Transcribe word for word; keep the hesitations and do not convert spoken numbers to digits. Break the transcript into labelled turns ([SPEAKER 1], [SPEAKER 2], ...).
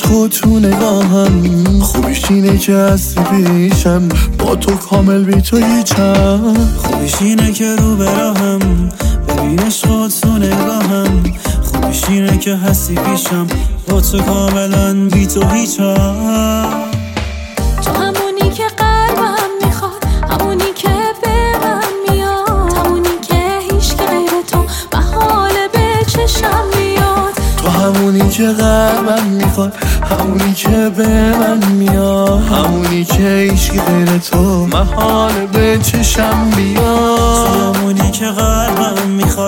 [SPEAKER 1] عشق تو نگاهم، خوبیش اینه که هستی پیشم، با تو کامل بی تو هیچم.
[SPEAKER 2] خوبیش اینه که رو براهم، ببین عشق تو نگاهم، خوبیش اینه که هستی پیشم، با تو کاملا بی تو هیچم.
[SPEAKER 3] تو همونی که قلبم میخواد، همونی که به من میاد، همونی که هیچ که غیر تو محاله به چشم بیاد.
[SPEAKER 1] تو همونی که قلبم میخواد، همونی که به من میاد، همونی که هیچ که غیر تو محاله به چشم بیاد.
[SPEAKER 2] تو همونی که قلبم میخواد